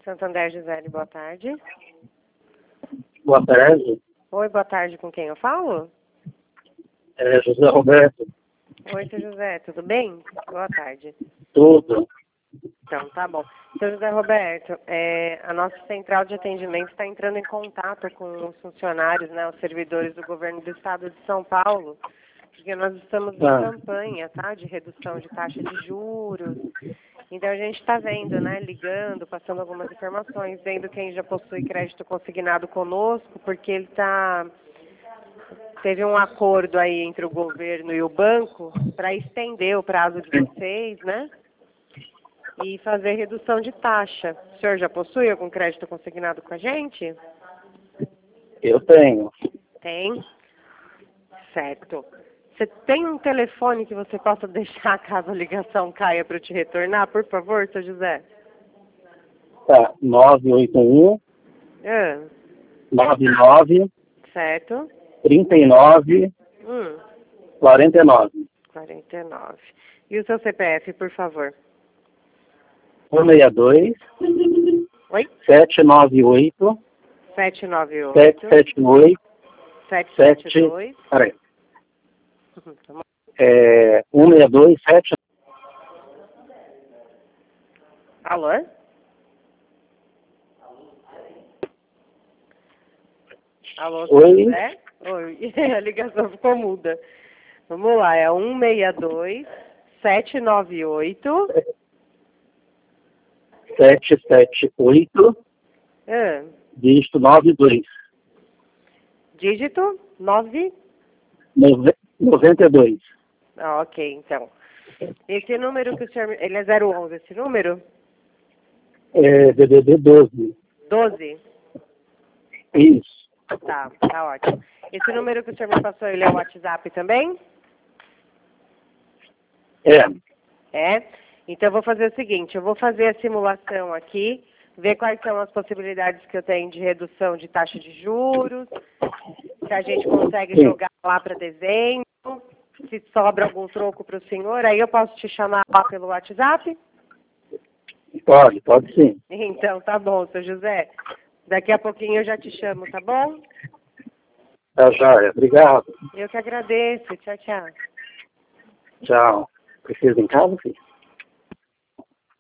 Santander, Gisele, boa tarde. Boa tarde. Oi, boa tarde, com quem eu falo? É José Roberto. Oi, seu José, tudo bem? Boa tarde. Tudo. Então, tá bom. Seu José Roberto, a nossa central de atendimento está entrando em contato com os funcionários, né, os servidores do governo do estado de São Paulo, porque nós estamos em campanha, tá, de redução de taxa de juros. Então, a gente está vendo, né, ligando, passando algumas informações, vendo quem já possui crédito consignado conosco, porque ele teve um acordo aí entre o governo e o banco para estender o prazo de vocês, né? E fazer redução de taxa. O senhor já possui algum crédito consignado com a gente? Eu tenho. Tem? Certo. Você tem um telefone que você possa deixar caso a ligação caia para eu te retornar, por favor, seu José? Tá. 981 Ah, 99 certo. 39 49 49. E o seu CPF, por favor? 162 Oi? 798 798 778 772. Peraí. 162 7. Alô? Alô, Oi. José? Oi, a ligação ficou muda. Vamos lá, é 162 798 778 dígito 92 dígito 9. 92. Ah, ok, então. Esse número que o senhor... Ele é 011, esse número? DDD 12. 12? Isso. Tá ótimo. Esse número que o senhor me passou, ele é o WhatsApp também? É? Então eu vou fazer o seguinte, eu vou fazer a simulação aqui, ver quais são as possibilidades que eu tenho de redução de taxa de juros, se a gente consegue jogar lá para dezembro, se sobra algum troco para o senhor, aí eu posso te chamar lá pelo WhatsApp? Pode sim. Então, tá bom, seu José. Daqui a pouquinho eu já te chamo, tá bom? Tá joia. Obrigado. Eu que agradeço. Tchau, tchau. Tchau. Precisa em casa, filho?